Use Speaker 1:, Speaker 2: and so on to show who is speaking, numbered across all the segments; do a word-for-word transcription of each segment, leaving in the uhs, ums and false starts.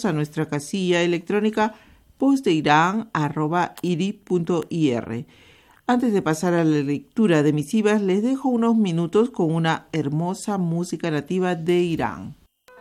Speaker 1: a nuestra casilla electrónica vozdeiran arroba iri punto ir. Antes de pasar a la lectura de misivas, les dejo unos minutos con una hermosa música nativa de Irán.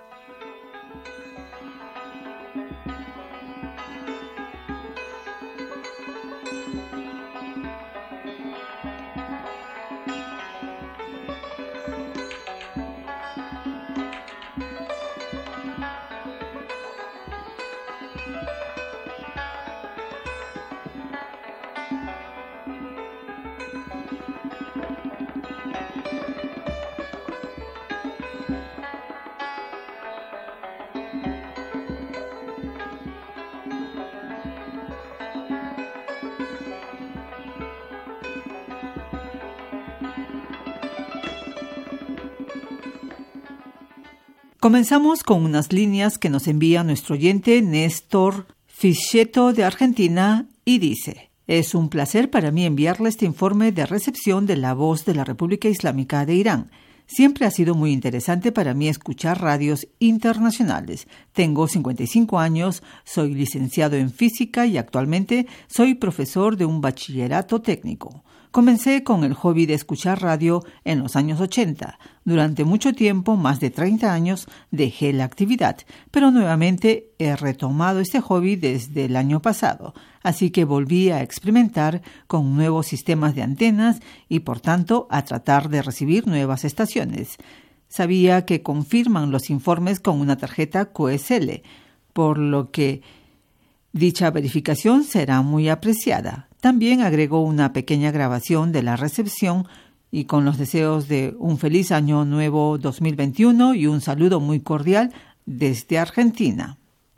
Speaker 2: Comenzamos con unas líneas que nos envía nuestro oyente Néstor Fischeto de Argentina y dice: es un placer para mí enviarle este informe de recepción de La Voz de la República Islámica de Irán. Siempre ha sido muy interesante para mí escuchar radios internacionales. Tengo cincuenta y cinco años, soy licenciado en física y actualmente soy profesor de un bachillerato técnico. Comencé con el hobby de escuchar radio en los años ochenta. Durante mucho tiempo, más de treinta años, dejé la actividad, pero nuevamente he retomado este hobby desde el año pasado. Así que volví a experimentar con nuevos sistemas de antenas y, por tanto, a tratar de recibir nuevas estaciones. Sabía que confirman los informes con una tarjeta Q S L, por lo que dicha verificación será muy apreciada. También agregó una pequeña grabación de la recepción y con los deseos de un feliz año nuevo dos mil veintiuno y un saludo muy cordial desde Argentina.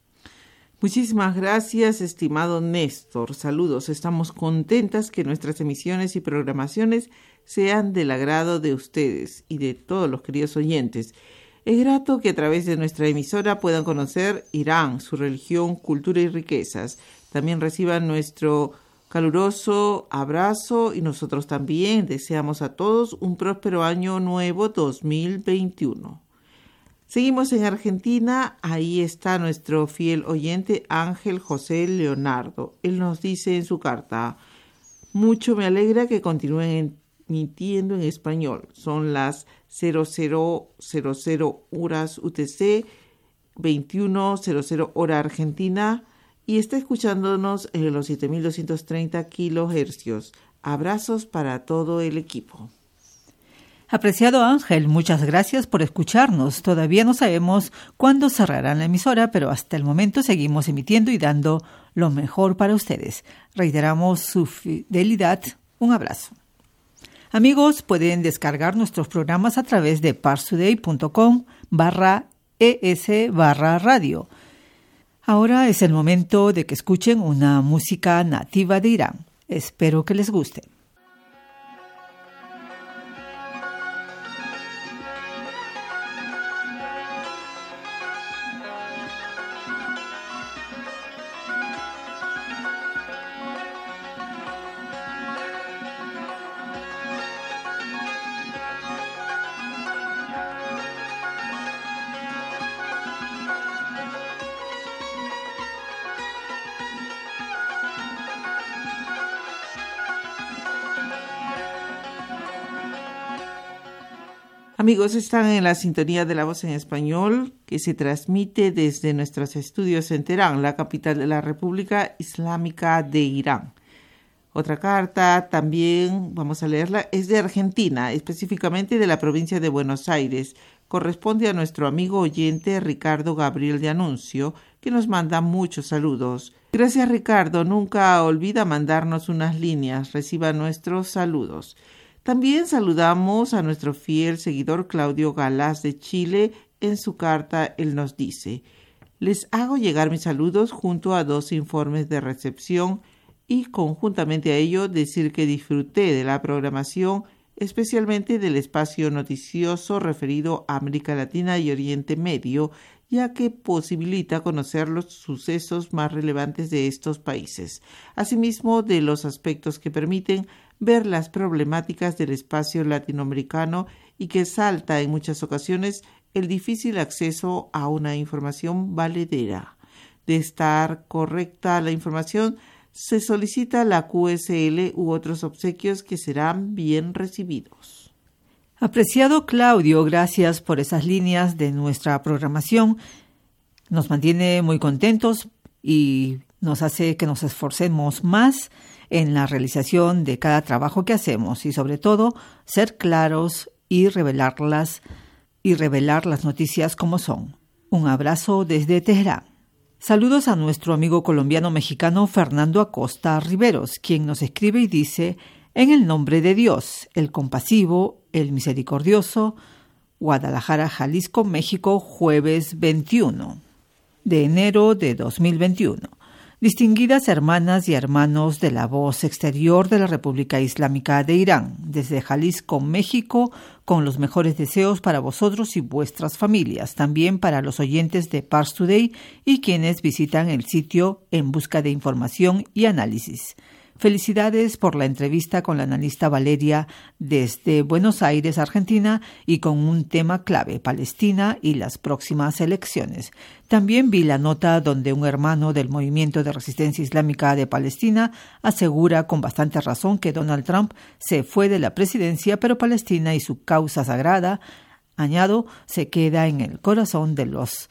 Speaker 1: Muchísimas gracias, estimado Néstor. Saludos. Estamos contentas que nuestras emisiones y programaciones sean del agrado de ustedes y de todos los queridos oyentes. Es grato que a través de nuestra emisora puedan conocer Irán, su religión, cultura y riquezas. También reciban nuestro caluroso abrazo y nosotros también deseamos a todos un próspero año nuevo dos mil veintiuno. Seguimos en Argentina, ahí está nuestro fiel oyente Ángel José Leonardo. Él nos dice en su carta: mucho me alegra que continúen emitiendo en español. Son las cero cero cero cero horas U T C, veintiuno cero cero hora Argentina, y está escuchándonos en los siete mil doscientos treinta kilohercios. Abrazos para todo el equipo.
Speaker 2: Apreciado Ángel, muchas gracias por escucharnos. Todavía no sabemos cuándo cerrarán la emisora, pero hasta el momento seguimos emitiendo y dando lo mejor para ustedes. Reiteramos su fidelidad. Un abrazo. Amigos, pueden descargar nuestros programas a través de parstoday.com barra es barra radio. Ahora es el momento de que escuchen una música nativa de Irán. Espero que les guste.
Speaker 1: Amigos, están en la sintonía de La Voz en Español, que se transmite desde nuestros estudios en Teherán, la capital de la República Islámica de Irán. Otra carta, también vamos a leerla, es de Argentina, específicamente de la provincia de Buenos Aires. Corresponde a nuestro amigo oyente Ricardo Gabriel de Anuncio, que nos manda muchos saludos. Gracias, Ricardo. Nunca olvida mandarnos unas líneas. Reciba nuestros saludos. También saludamos a nuestro fiel seguidor Claudio Galás de Chile. En su carta, él nos dice: les hago llegar mis saludos junto a dos informes de recepción y conjuntamente a ello decir que disfruté de la programación, especialmente del espacio noticioso referido a América Latina y Oriente Medio, ya que posibilita conocer los sucesos más relevantes de estos países, asimismo de los aspectos que permiten ver las problemáticas del espacio latinoamericano y que salta en muchas ocasiones el difícil acceso a una información valedera. de estar correcta la información, se solicita la Q S L u otros obsequios que serán bien recibidos.
Speaker 2: Apreciado Claudio, gracias por esas líneas de nuestra programación. Nos mantiene muy contentos y nos hace que nos esforcemos más en la realización de cada trabajo que hacemos y sobre todo ser claros y revelarlas y revelar las noticias como son. Un abrazo desde Teherán. Saludos a nuestro amigo colombiano-mexicano Fernando Acosta Riveros, quien nos escribe y dice: en el nombre de Dios, el compasivo, el misericordioso, Guadalajara, Jalisco, México, jueves veintiuno de enero de dos mil veintiuno. Distinguidas hermanas y hermanos de la voz exterior de la República Islámica de Irán, desde Jalisco, México, con los mejores deseos para vosotros y vuestras familias, también para los oyentes de Pars Today y quienes visitan el sitio en busca de información y análisis. Felicidades por la entrevista con la analista Valeria desde Buenos Aires, Argentina, y con un tema clave, Palestina y las próximas elecciones. También vi la nota donde un hermano del Movimiento de Resistencia Islámica de Palestina asegura con bastante razón que Donald Trump se fue de la presidencia, pero Palestina y su causa sagrada, añado, se queda en el corazón de los,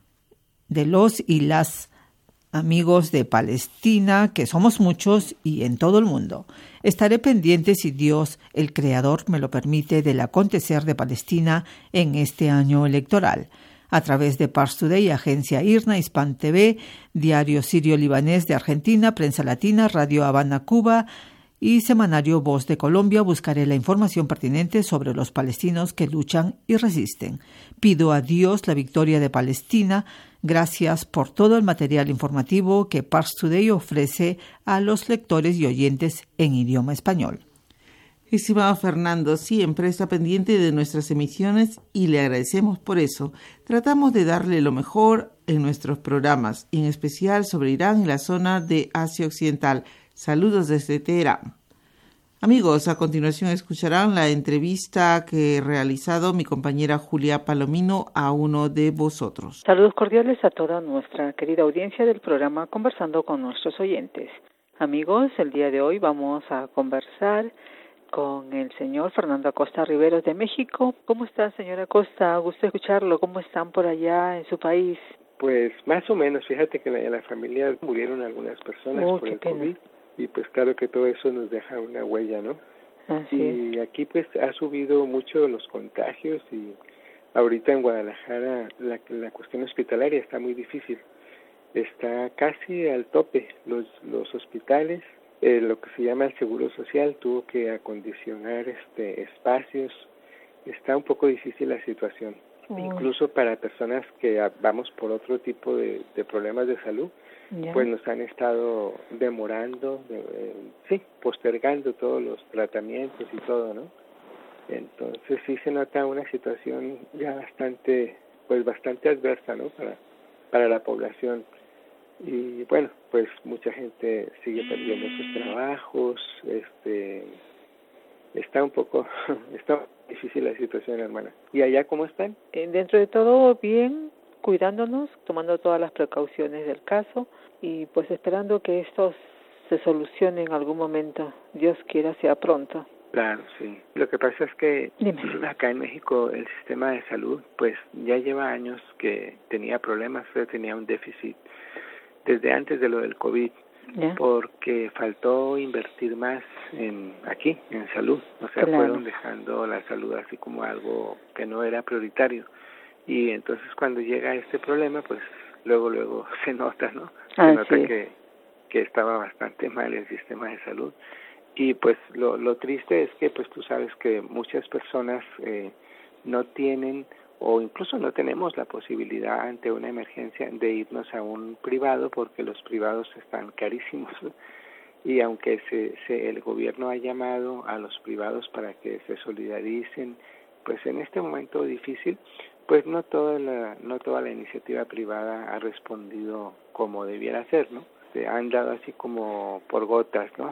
Speaker 2: de los y las amigos de Palestina, que somos muchos y en todo el mundo. Estaré pendiente, si Dios, el Creador, me lo permite, del acontecer de Palestina en este año electoral. A través de Pars Today, Agencia IRNA, Hispan T V, Diario Sirio-Libanés de Argentina, Prensa Latina, Radio Habana, Cuba y Semanario Voz de Colombia, buscaré la información pertinente sobre los palestinos que luchan y resisten. Pido a Dios la victoria de Palestina. Gracias por todo el material informativo que Pars Today ofrece a los lectores y oyentes en idioma español.
Speaker 1: Estimado Fernando, siempre está pendiente de nuestras emisiones y le agradecemos por eso. Tratamos de darle lo mejor en nuestros programas, en especial sobre Irán y la zona de Asia Occidental. Saludos desde Teherán. Amigos, a continuación escucharán la entrevista que he realizado mi compañera Julia Palomino a uno de vosotros.
Speaker 3: Saludos cordiales a toda nuestra querida audiencia del programa Conversando con nuestros oyentes. Amigos, el día de hoy vamos a conversar con el señor Fernando Acosta Riveros de México. ¿Cómo está, señor Acosta? Gusto escucharlo. ¿Cómo están por allá en su país?
Speaker 4: Pues más o menos, fíjate que en la familia murieron algunas personas
Speaker 3: oh,
Speaker 4: por el
Speaker 3: pena.
Speaker 4: COVID. Y pues claro que todo eso nos deja una huella, ¿no?
Speaker 3: Así
Speaker 4: y
Speaker 3: es.
Speaker 4: Aquí pues ha subido mucho los contagios y ahorita en Guadalajara la, la cuestión hospitalaria está muy difícil. Está casi al tope. Los, los hospitales, eh, lo que se llama el Seguro Social, tuvo que acondicionar este espacios. Está un poco difícil la situación. Oh. Incluso para personas que vamos por otro tipo de, de problemas de salud, Yeah. pues nos han estado demorando, eh, sí, postergando todos los tratamientos y todo, ¿no? Entonces sí se nota una situación ya bastante, pues bastante adversa, ¿no? Para, para la población. Y bueno, pues mucha gente sigue perdiendo sus trabajos, este, está un poco, está difícil la situación, hermana. ¿Y allá cómo están?
Speaker 3: Eh, dentro de todo bien, cuidándonos, tomando todas las precauciones del caso y pues esperando que esto se solucione en algún momento. Dios quiera sea pronto.
Speaker 4: Claro, sí. Lo que pasa es que
Speaker 3: Dime.
Speaker 4: Acá en México el sistema de salud pues ya lleva años que tenía problemas, tenía un déficit desde antes de lo del COVID, yeah. porque faltó invertir más en aquí, en salud. O sea, claro. fueron dejando la salud así como algo que no era prioritario. Y entonces cuando llega este problema, pues luego, luego se nota, ¿no? Se
Speaker 3: ah,
Speaker 4: nota
Speaker 3: sí.
Speaker 4: que, que estaba bastante mal el sistema de salud. Y pues lo, lo triste es que pues tú sabes que muchas personas eh, no tienen o incluso no tenemos la posibilidad ante una emergencia de irnos a un privado porque los privados están carísimos. Y aunque se, se el gobierno ha llamado a los privados para que se solidaricen, pues en este momento difícil, pues no toda la no toda la iniciativa privada ha respondido como debiera ser, ¿no? Se han dado así como por gotas, ¿no?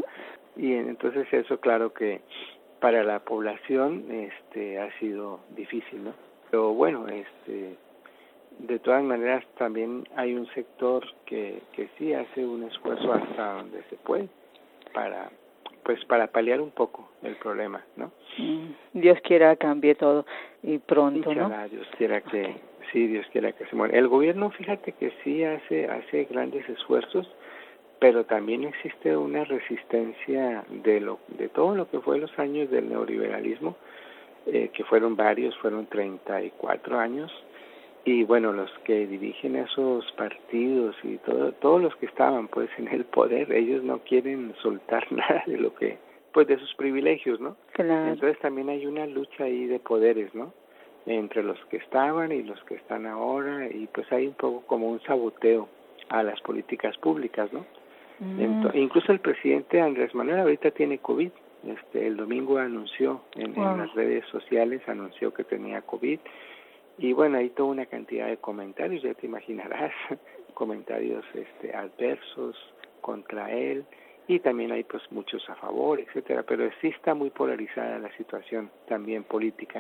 Speaker 4: Y entonces eso claro que para la población este ha sido difícil, ¿no? Pero bueno, este de todas maneras también hay un sector que, que sí hace un esfuerzo hasta donde se puede para pues para paliar un poco el problema, ¿no?
Speaker 3: Dios quiera cambie todo y pronto,
Speaker 4: Inshallah,
Speaker 3: ¿no?
Speaker 4: Dios quiera que sí, Dios quiera que se muera. El gobierno, fíjate que sí hace hace grandes esfuerzos, pero también existe una resistencia de lo de todo lo que fue los años del neoliberalismo, eh, que fueron varios, fueron treinta y cuatro años. Y bueno, los que dirigen esos partidos y todo, todos los que estaban pues en el poder, ellos no quieren soltar nada de lo que, pues de sus privilegios, ¿no?
Speaker 3: Claro.
Speaker 4: Entonces también hay una lucha ahí de poderes, ¿no? Entre los que estaban y los que están ahora, y pues hay un poco como un saboteo a las políticas públicas, ¿no? Mm. Entonces, incluso el presidente Andrés Manuel ahorita tiene COVID. Este, el domingo anunció en, wow. en las redes sociales, anunció que tenía COVID. Y bueno, hay toda una cantidad de comentarios, ya te imaginarás, comentarios este, adversos contra él, y también hay pues muchos a favor, etcétera, pero sí está muy polarizada la situación también política,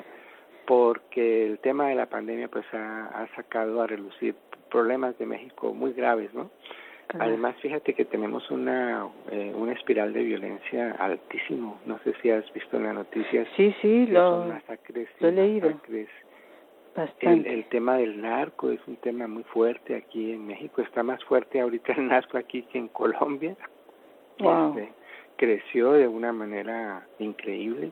Speaker 4: porque el tema de la pandemia pues ha, ha sacado a relucir problemas de México muy graves, ¿no? Claro. Además, fíjate que tenemos una eh, una espiral de violencia altísimo, no sé si has visto en las noticias.
Speaker 3: Sí, sí, lo,
Speaker 4: masacres,
Speaker 3: lo he leído.
Speaker 4: Masacres.
Speaker 3: El,
Speaker 4: el tema del narco es un tema muy fuerte aquí en México, está más fuerte ahorita el narco aquí que en Colombia.
Speaker 3: Wow.
Speaker 4: Este, creció de una manera increíble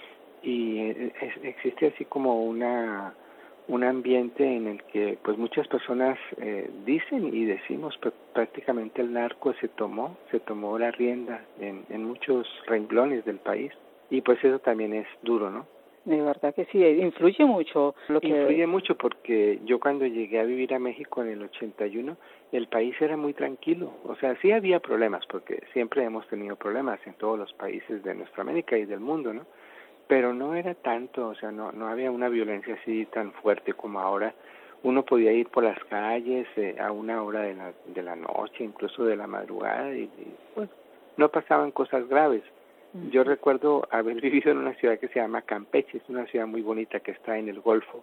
Speaker 4: y es, existe así como una un ambiente en el que pues muchas personas eh, dicen y decimos pues, prácticamente el narco se tomó, se tomó la rienda en, en muchos renglones del país, y pues eso también es duro, ¿no?
Speaker 3: De verdad que sí, influye mucho. Lo que...
Speaker 4: Influye mucho porque yo cuando llegué a vivir a México en el ochenta y uno, el país era muy tranquilo. O sea, sí había problemas, porque siempre hemos tenido problemas en todos los países de nuestra América y del mundo, ¿no? Pero no era tanto, o sea, no no había una violencia así tan fuerte como ahora. Uno podía ir por las calles eh, a una hora de la, de la noche, incluso de la madrugada, y, y pues no pasaban cosas graves. Yo recuerdo haber vivido en una ciudad que se llama Campeche, es una ciudad muy bonita que está en el Golfo,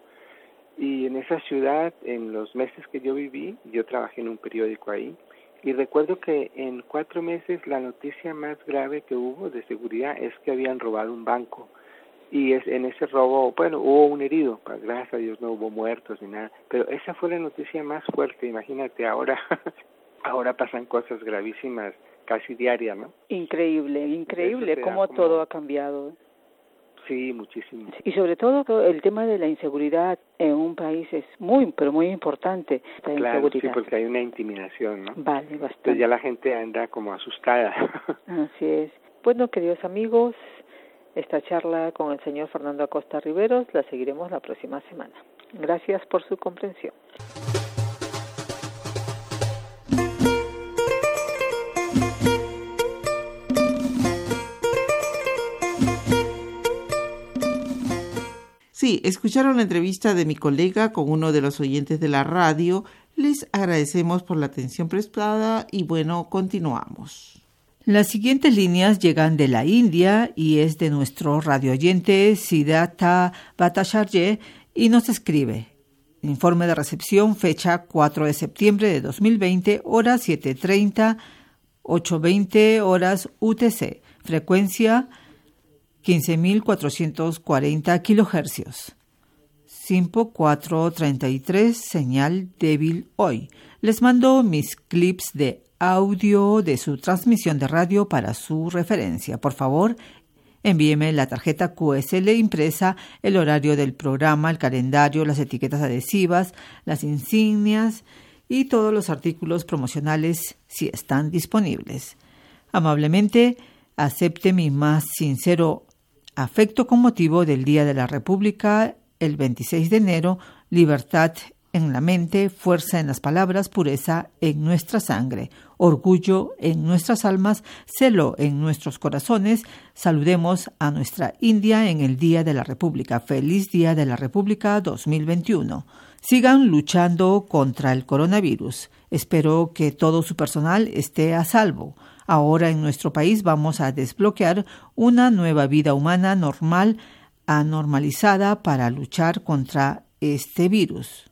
Speaker 4: y en esa ciudad, en los meses que yo viví, yo trabajé en un periódico ahí, y recuerdo que en cuatro meses la noticia más grave que hubo de seguridad es que habían robado un banco, y es en ese robo, bueno, hubo un herido, gracias a Dios no hubo muertos ni nada, pero esa fue la noticia más fuerte. Imagínate, ahora, ahora pasan cosas gravísimas casi diaria, ¿no?
Speaker 3: Increíble, increíble cómo como... todo ha cambiado.
Speaker 4: Sí, muchísimo.
Speaker 3: Y sobre todo el tema de la inseguridad en un país es muy, pero muy importante. Esta
Speaker 4: claro,
Speaker 3: inseguridad.
Speaker 4: Sí, porque hay una intimidación, ¿no?
Speaker 3: Vale, bastante.
Speaker 4: Entonces ya la gente anda como asustada.
Speaker 3: Así es. Bueno, queridos amigos, esta charla con el señor Fernando Acosta Riveros la seguiremos la próxima semana. Gracias por su comprensión.
Speaker 1: Sí, escucharon la entrevista de mi colega con uno de los oyentes de la radio. Les agradecemos por la atención prestada y bueno, continuamos.
Speaker 2: Las siguientes líneas llegan de la India y es de nuestro radioyente Siddhartha Bhattacharya y nos escribe: informe de recepción, fecha cuatro de septiembre de dos mil veinte, horas siete treinta, ocho veinte horas U T C, frecuencia quince mil cuatrocientos cuarenta kilohercios. cinco cuatro treinta y tres, señal débil hoy. Les mando mis clips de audio de su transmisión de radio para su referencia. Por favor, envíeme la tarjeta Q S L impresa, el horario del programa, el calendario, las etiquetas adhesivas, las insignias y todos los artículos promocionales si están disponibles. Amablemente, acepte mi más sincero afecto con motivo del Día de la República, el veintiséis de enero, libertad en la mente, fuerza en las palabras, pureza en nuestra sangre, orgullo en nuestras almas, celo en nuestros corazones. Saludemos a nuestra India en el Día de la República. Feliz Día de la República dos mil veintiuno. Sigan luchando contra el coronavirus. Espero que todo su personal esté a salvo. Ahora en nuestro país vamos a desbloquear una nueva vida humana normal, anormalizada para luchar contra este virus.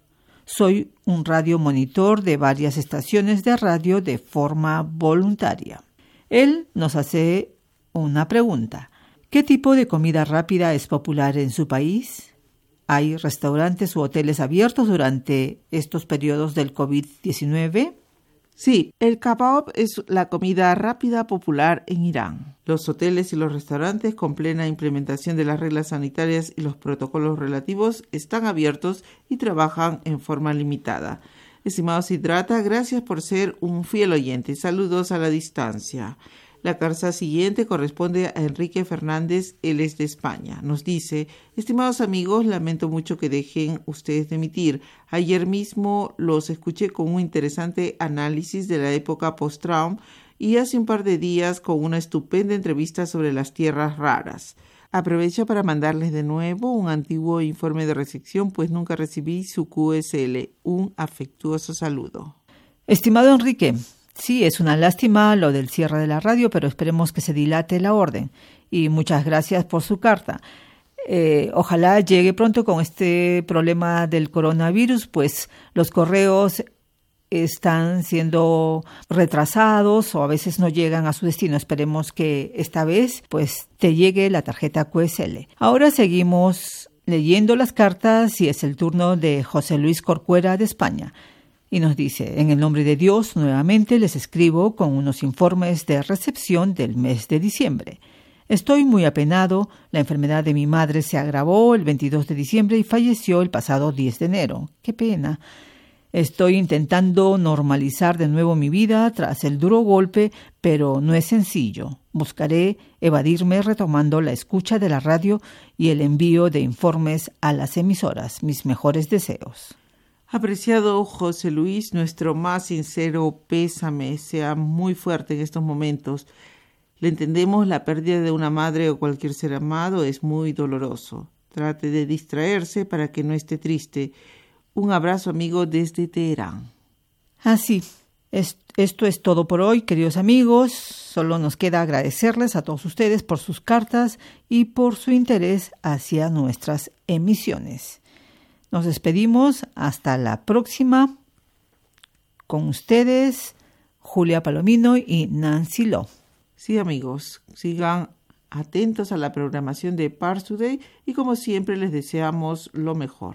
Speaker 2: Soy un radiomonitor de varias estaciones de radio de forma voluntaria. Él nos hace una pregunta. ¿Qué tipo de comida rápida es popular en su país? ¿Hay restaurantes u hoteles abiertos durante estos periodos del covid diecinueve?
Speaker 1: Sí, el kebab es la comida rápida popular en Irán. Los hoteles y los restaurantes, con plena implementación de las reglas sanitarias y los protocolos relativos, están abiertos y trabajan en forma limitada. Estimado Siddhartha, gracias por ser un fiel oyente. Saludos a la distancia. La carta siguiente corresponde a Enrique Fernández, él es de España. Nos dice: estimados amigos, lamento mucho que dejen ustedes de emitir. Ayer mismo los escuché con un interesante análisis de la época post-Trump y hace un par de días con una estupenda entrevista sobre las tierras raras. Aprovecho para mandarles de nuevo un antiguo informe de recepción, pues nunca recibí su Q S L. Un afectuoso saludo.
Speaker 2: Estimado Enrique, sí, es una lástima lo del cierre de la radio, pero esperemos que se dilate la orden. Y muchas gracias por su carta. Eh, ojalá llegue pronto con este problema del coronavirus, pues los correos están siendo retrasados o a veces no llegan a su destino. Esperemos que esta vez pues te llegue la tarjeta Q S L. Ahora seguimos leyendo las cartas y es el turno de José Luis Corcuera de España. Y nos dice: en el nombre de Dios, nuevamente les escribo con unos informes de recepción del mes de diciembre. Estoy muy apenado. La enfermedad de mi madre se agravó el veintidós de diciembre y falleció el pasado diez de enero. ¡Qué pena! Estoy intentando normalizar de nuevo mi vida tras el duro golpe, pero no es sencillo. Buscaré evadirme retomando la escucha de la radio y el envío de informes a las emisoras. Mis mejores deseos.
Speaker 1: Apreciado José Luis, nuestro más sincero pésame, sea muy fuerte en estos momentos. Le entendemos, la pérdida de una madre o cualquier ser amado es muy doloroso. Trate de distraerse para que no esté triste. Un abrazo, amigo, desde Teherán.
Speaker 2: Así, es, esto es todo por hoy, queridos amigos. Solo nos queda agradecerles a todos ustedes por sus cartas y por su interés hacia nuestras emisiones. Nos despedimos hasta la próxima. Con ustedes, Julia Palomino y Nancy Lo.
Speaker 1: Sí, amigos, sigan atentos a la programación de Pars Today y como siempre les deseamos lo mejor.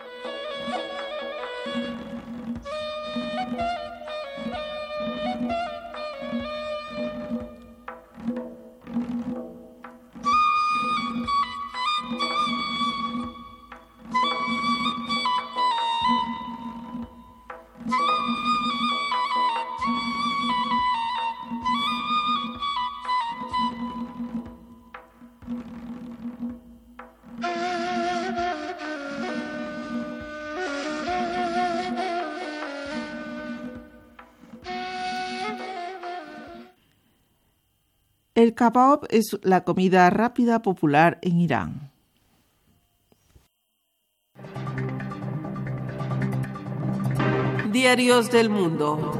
Speaker 1: El kebab es la comida rápida popular en Irán. Diarios del Mundo.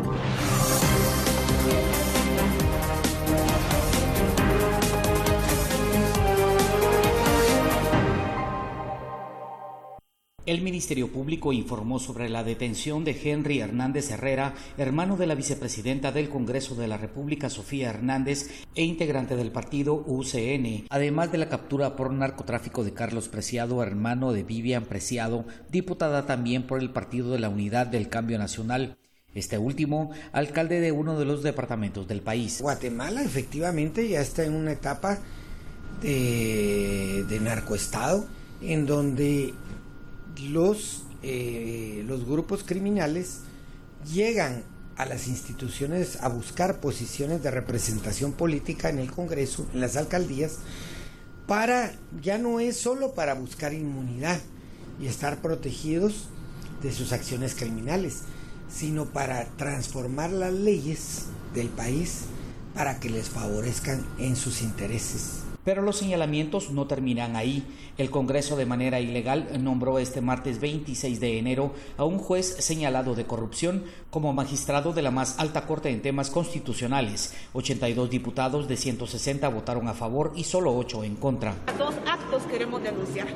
Speaker 5: El Ministerio Público informó sobre la detención de Henry Hernández Herrera, hermano de la vicepresidenta del Congreso de la República, Sofía Hernández, e integrante del partido U C N, además de la captura por narcotráfico de Carlos Preciado, hermano de Vivian Preciado, diputada también por el Partido de la Unidad del Cambio Nacional. Este último, alcalde de uno de los departamentos del país.
Speaker 6: Guatemala efectivamente ya está en una etapa de, de narcoestado, en donde los, eh, los grupos criminales llegan a las instituciones a buscar posiciones de representación política en el Congreso, en las alcaldías, para, ya no es solo para buscar inmunidad y estar protegidos de sus acciones criminales, sino para transformar las leyes del país para que les favorezcan en sus intereses.
Speaker 5: Pero los señalamientos no terminan ahí. El Congreso, de manera ilegal, nombró este martes veintiséis de enero a un juez señalado de corrupción como magistrado de la más alta corte en temas constitucionales. ochenta y dos diputados de ciento sesenta votaron a favor y solo ocho en contra.
Speaker 7: Dos actos queremos denunciar.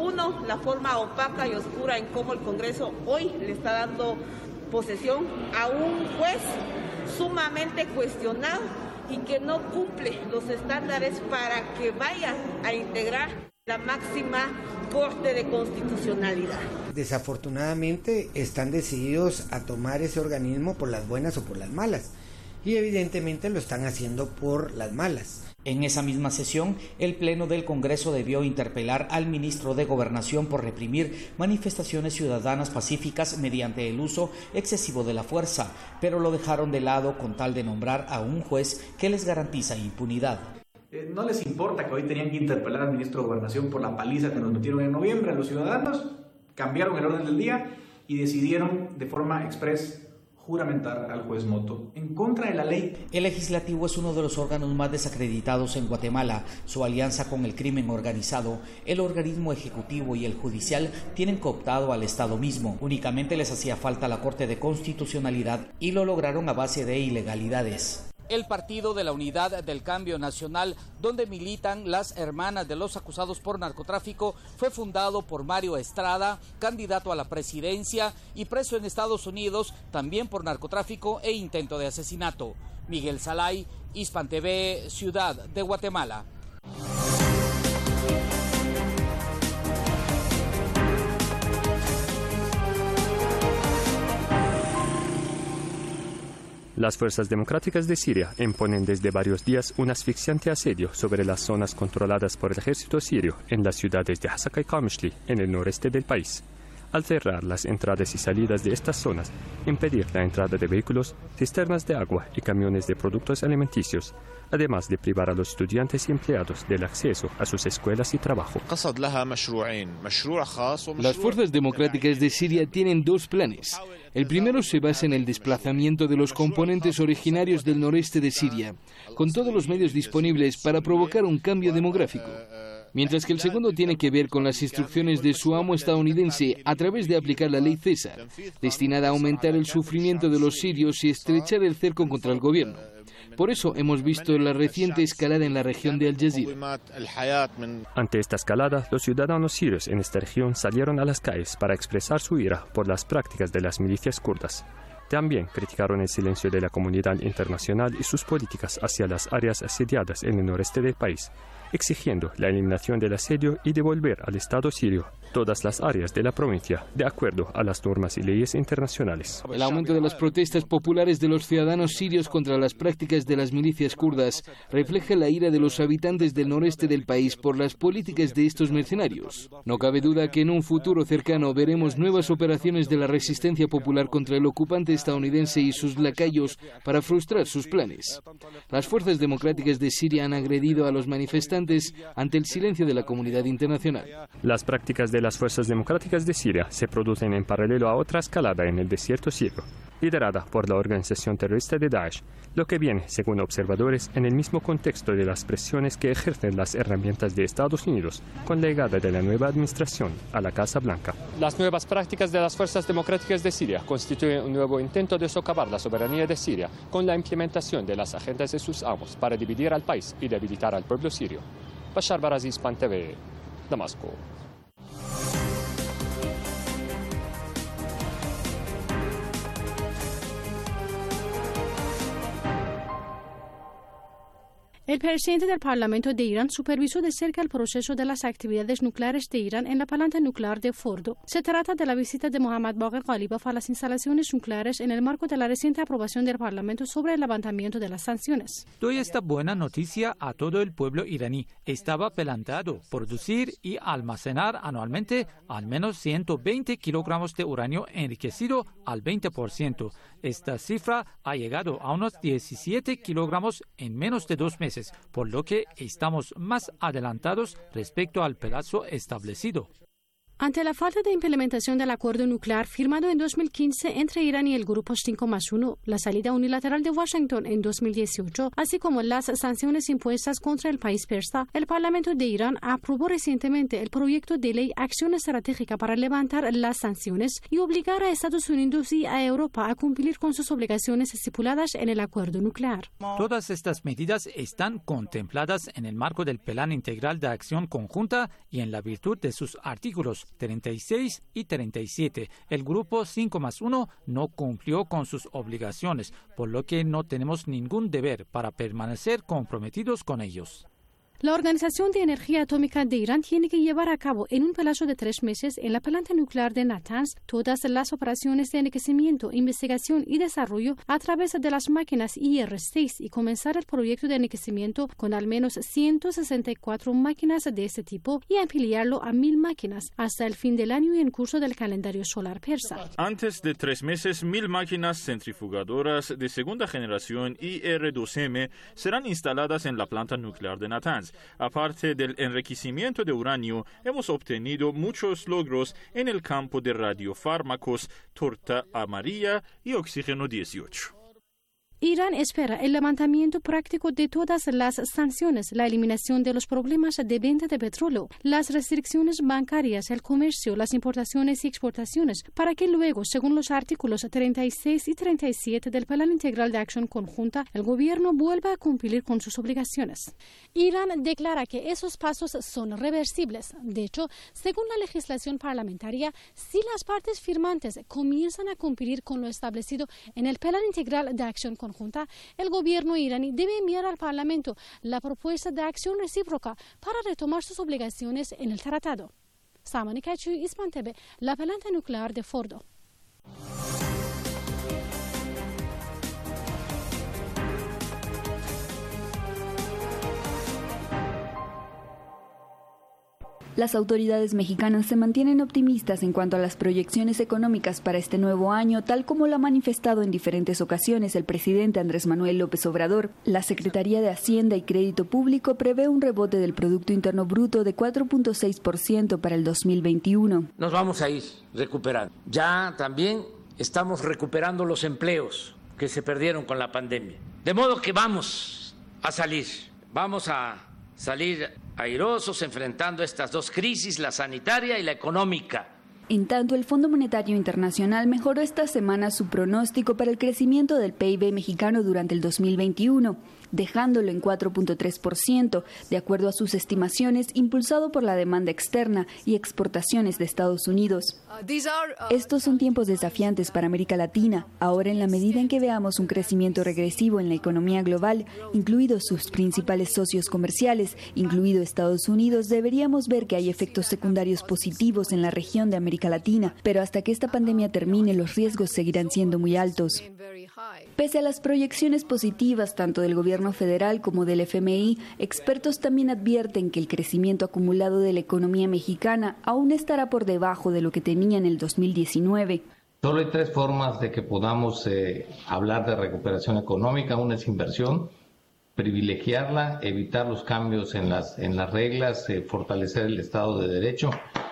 Speaker 7: Uno, la forma opaca y oscura en cómo el Congreso hoy le está dando posesión a un juez sumamente cuestionado y que no cumple los estándares para que vaya a integrar la máxima Corte de Constitucionalidad.
Speaker 6: Desafortunadamente están decididos a tomar ese organismo por las buenas o por las malas, y evidentemente lo están haciendo por las malas.
Speaker 5: En esa misma sesión, el Pleno del Congreso debió interpelar al ministro de Gobernación por reprimir manifestaciones ciudadanas pacíficas mediante el uso excesivo de la fuerza, pero lo dejaron de lado con tal de nombrar a un juez que les garantiza impunidad.
Speaker 8: Eh, no les importa que hoy tenían que interpelar al ministro de Gobernación por la paliza que nos metieron en noviembre a los ciudadanos, cambiaron el orden del día y decidieron de forma express juramentar al juez Moto en contra de la ley.
Speaker 5: El legislativo es uno de los órganos más desacreditados en Guatemala. Su alianza con el crimen organizado, el organismo ejecutivo y el judicial tienen cooptado al Estado mismo. Únicamente les hacía falta la Corte de Constitucionalidad y lo lograron a base de ilegalidades. El Partido de la Unidad del Cambio Nacional, donde militan las hermanas de los acusados por narcotráfico, fue fundado por Mario Estrada, candidato a la presidencia y preso en Estados Unidos, también por narcotráfico e intento de asesinato. Miguel Salay, Hispan T V, Ciudad de Guatemala.
Speaker 9: Las fuerzas democráticas de Siria imponen desde varios días un asfixiante asedio sobre las zonas controladas por el ejército sirio en las ciudades de Hasaka y Qamishli, en el noreste del país. Al cerrar las entradas y salidas de estas zonas, impedir la entrada de vehículos, cisternas de agua y camiones de productos alimenticios, además de privar a los estudiantes y empleados del acceso a sus escuelas y trabajo.
Speaker 10: Las fuerzas democráticas de Siria tienen dos planes. El primero se basa en el desplazamiento de los componentes originarios del noreste de Siria, con todos los medios disponibles para provocar un cambio demográfico. Mientras que el segundo tiene que ver con las instrucciones de su amo estadounidense a través de aplicar la ley César, destinada a aumentar el sufrimiento de los sirios y estrechar el cerco contra el gobierno. Por eso hemos visto la reciente escalada en la región de Al Jazira.
Speaker 9: Ante esta escalada, los ciudadanos sirios en esta región salieron a las calles para expresar su ira por las prácticas de las milicias kurdas. También criticaron el silencio de la comunidad internacional y sus políticas hacia las áreas asediadas en el noreste del país, exigiendo la eliminación del asedio y devolver al Estado sirio todas las áreas de la provincia, de acuerdo a las normas y leyes internacionales.
Speaker 10: El aumento de las protestas populares de los ciudadanos sirios contra las prácticas de las milicias kurdas refleja la ira de los habitantes del noreste del país por las políticas de estos mercenarios. No cabe duda que en un futuro cercano veremos nuevas operaciones de la resistencia popular contra el ocupante estadounidense y sus lacayos para frustrar sus planes. Las fuerzas democráticas de Siria han agredido a los manifestantes ante el silencio de la comunidad internacional.
Speaker 9: Las prácticas de las fuerzas democráticas de Siria se producen en paralelo a otra escalada en el desierto sirio, liderada por la organización terrorista de Daesh, lo que viene, según observadores, en el mismo contexto de las presiones que ejercen las herramientas de Estados Unidos con la llegada de la nueva administración a la Casa Blanca.
Speaker 11: Las nuevas prácticas de las fuerzas democráticas de Siria constituyen un nuevo intento de socavar la soberanía de Siria con la implementación de las agendas de sus amos para dividir al país y debilitar al pueblo sirio. Bashar Barazi, Hispan T V, Damasco.
Speaker 12: El presidente del Parlamento de Irán supervisó de cerca el proceso de las actividades nucleares de Irán en la planta nuclear de Fordo. Se trata de la visita de Mohammad Bagher Ghalibaf a las instalaciones nucleares en el marco de la reciente aprobación del Parlamento sobre el levantamiento de las sanciones.
Speaker 13: Doy esta buena noticia a todo el pueblo iraní. Estaba planteado producir y almacenar anualmente al menos ciento veinte kilogramos de uranio enriquecido al veinte por ciento. Esta cifra ha llegado a unos diecisiete kilogramos en menos de dos meses, por lo que estamos más adelantados respecto al plazo establecido.
Speaker 12: Ante la falta de implementación del acuerdo nuclear firmado en dos mil quince entre Irán y el Grupo cinco más uno, la salida unilateral de Washington en dos mil dieciocho, así como las sanciones impuestas contra el país persa, el Parlamento de Irán aprobó recientemente el proyecto de ley Acción Estratégica para levantar las sanciones y obligar a Estados Unidos y a Europa a cumplir con sus obligaciones estipuladas en el acuerdo nuclear.
Speaker 13: Todas estas medidas están contempladas en el marco del Plan Integral de Acción Conjunta y en la virtud de sus artículos treinta y seis y treinta y siete. El Grupo cinco más uno no cumplió con sus obligaciones, por lo que no tenemos ningún deber para permanecer comprometidos con ellos.
Speaker 12: La Organización de Energía Atómica de Irán tiene que llevar a cabo en un plazo de tres meses en la planta nuclear de Natanz todas las operaciones de enriquecimiento, investigación y desarrollo a través de las máquinas I R seis y comenzar el proyecto de enriquecimiento con al menos ciento sesenta y cuatro máquinas de este tipo y ampliarlo a mil máquinas hasta el fin del año y en curso del calendario solar persa.
Speaker 14: Antes de tres meses, mil máquinas centrifugadoras de segunda generación I R dos M serán instaladas en la planta nuclear de Natanz. Aparte del enriquecimiento de uranio, hemos obtenido muchos logros en el campo de radiofármacos, torta amarilla y oxígeno dieciocho.
Speaker 12: Irán espera el levantamiento práctico de todas las sanciones, la eliminación de los problemas de venta de petróleo, las restricciones bancarias, el comercio, las importaciones y exportaciones, para que luego, según los artículos treinta y seis y treinta y siete del Plan Integral de Acción Conjunta, el gobierno vuelva a cumplir con sus obligaciones. Irán declara que esos pasos son reversibles. De hecho, según la legislación parlamentaria, si las partes firmantes comienzan a cumplir con lo establecido en el Plan Integral de Acción Conjunta, Conjunta, el gobierno iraní debe enviar al Parlamento la propuesta de acción recíproca para retomar sus obligaciones en el tratado. Samani Kachuy, Ispan T V, la planta nuclear de Fordo.
Speaker 15: Las autoridades mexicanas se mantienen optimistas en cuanto a las proyecciones económicas para este nuevo año, tal como lo ha manifestado en diferentes ocasiones el presidente Andrés Manuel López Obrador. La Secretaría de Hacienda y Crédito Público prevé un rebote del Producto Interno Bruto de cuatro punto seis por ciento para el dos mil veintiuno.
Speaker 16: Nos vamos a ir recuperando. Ya también estamos recuperando los empleos que se perdieron con la pandemia. De modo que vamos a salir, vamos a salir airosos enfrentando estas dos crisis, la sanitaria y la económica.
Speaker 15: En tanto, el Fondo Monetario Internacional mejoró esta semana su pronóstico para el crecimiento del P I B mexicano durante el dos mil veintiuno, dejándolo en cuatro punto tres por ciento, de acuerdo a sus estimaciones, impulsado por la demanda externa y exportaciones de Estados Unidos. Estos son tiempos desafiantes para América Latina. Ahora, en la medida en que veamos un crecimiento regresivo en la economía global, incluidos sus principales socios comerciales, incluido Estados Unidos, deberíamos ver que hay efectos secundarios positivos en la región de América Latina, pero hasta que esta pandemia termine, los riesgos seguirán siendo muy altos. Pese a las proyecciones positivas tanto del gobierno federal como del F M I, expertos también advierten que el crecimiento acumulado de la economía mexicana aún estará por debajo de lo que tenía en el dos mil diecinueve.
Speaker 17: Solo hay tres formas de que podamos eh, hablar de recuperación económica. Una es inversión, privilegiarla, evitar los cambios en las, en las reglas, eh, fortalecer el Estado de Derecho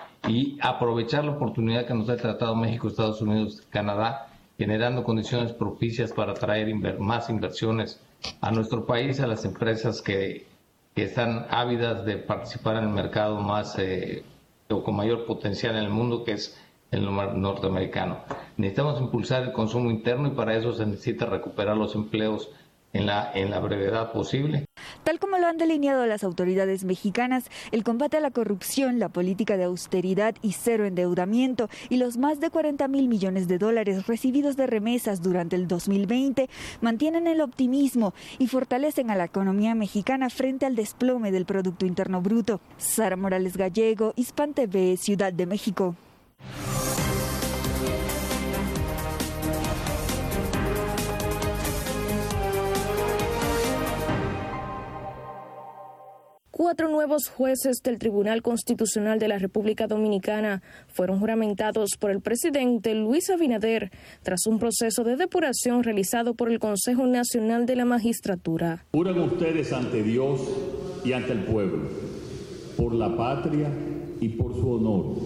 Speaker 17: y aprovechar la oportunidad que nos ha tratado México, Estados Unidos, Canadá, generando condiciones propicias para atraer inver- más inversiones a nuestro país, a las empresas que, que están ávidas de participar en el mercado más eh, o con mayor potencial en el mundo, que es el norteamericano. Necesitamos impulsar el consumo interno y para eso se necesita recuperar los empleos en la, en la brevedad posible.
Speaker 15: Tal como lo han delineado las autoridades mexicanas, el combate a la corrupción, la política de austeridad y cero endeudamiento y los más de cuarenta mil millones de dólares recibidos de remesas durante el dos mil veinte mantienen el optimismo y fortalecen a la economía mexicana frente al desplome del Producto Interno Bruto. Sara Morales Gallego, Hispan T V, Ciudad de México.
Speaker 18: Cuatro nuevos jueces del Tribunal Constitucional de la República Dominicana fueron juramentados por el presidente Luis Abinader tras un proceso de depuración realizado por el Consejo Nacional de la Magistratura.
Speaker 19: Juran ustedes ante Dios y ante el pueblo, por la patria y por su honor,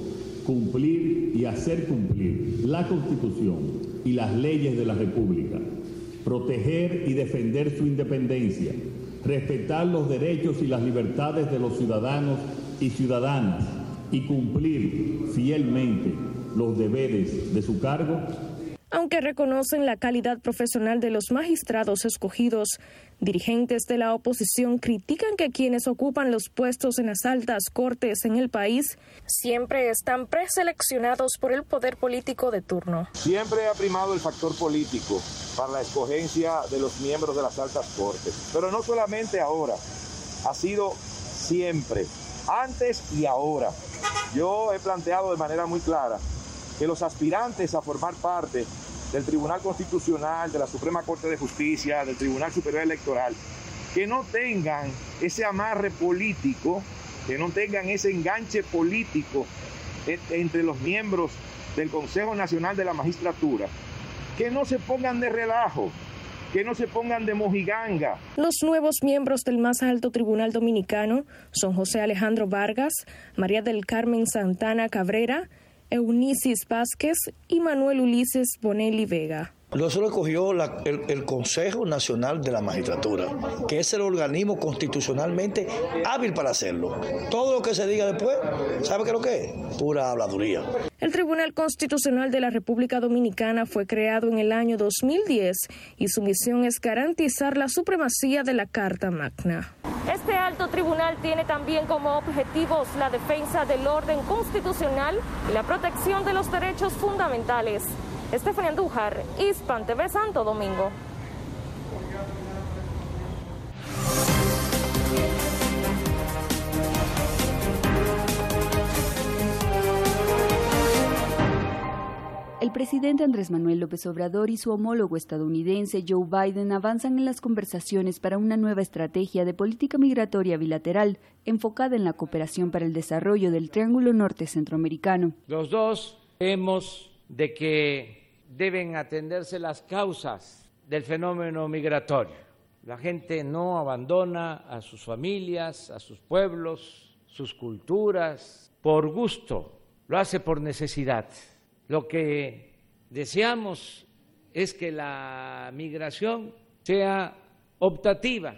Speaker 19: cumplir y hacer cumplir la Constitución y las leyes de la República, proteger y defender su independencia, respetar los derechos y las libertades de los ciudadanos y ciudadanas y cumplir fielmente los deberes de su cargo.
Speaker 18: Aunque reconocen la calidad profesional de los magistrados escogidos, dirigentes de la oposición critican que quienes ocupan los puestos en las altas cortes en el país siempre están preseleccionados por el poder político de turno.
Speaker 20: Siempre ha primado el factor político para la escogencia de los miembros de las altas cortes, pero no solamente ahora, ha sido siempre, antes y ahora. Yo he planteado de manera muy clara que los aspirantes a formar parte del Tribunal Constitucional, de la Suprema Corte de Justicia, del Tribunal Superior Electoral, que no tengan ese amarre político, que no tengan ese enganche político entre los miembros del Consejo Nacional de la Magistratura, que no se pongan de relajo, que no se pongan de mojiganga.
Speaker 18: Los nuevos miembros del más alto tribunal dominicano son José Alejandro Vargas, María del Carmen Santana Cabrera, Eunicis Vázquez y Manuel Ulises Bonelli Vega.
Speaker 21: Eso lo escogió la, el, el Consejo Nacional de la Magistratura, que es el organismo constitucionalmente hábil para hacerlo. Todo lo que se diga después, ¿sabe qué es lo que es? Pura habladuría.
Speaker 18: El Tribunal Constitucional de la República Dominicana fue creado en el año dos mil diez y su misión es garantizar la supremacía de la Carta Magna. Este alto tribunal tiene también como objetivos la defensa del orden constitucional y la protección de los derechos fundamentales. Estefanía Andújar, Hispan T V Santo Domingo.
Speaker 15: El presidente Andrés Manuel López Obrador y su homólogo estadounidense Joe Biden avanzan en las conversaciones para una nueva estrategia de política migratoria bilateral enfocada en la cooperación para el desarrollo del Triángulo Norte Centroamericano.
Speaker 16: Los dos vemos de que deben atenderse las causas del fenómeno migratorio. La gente no abandona a sus familias, a sus pueblos, sus culturas, por gusto, lo hace por necesidad. Lo que deseamos es que la migración sea optativa,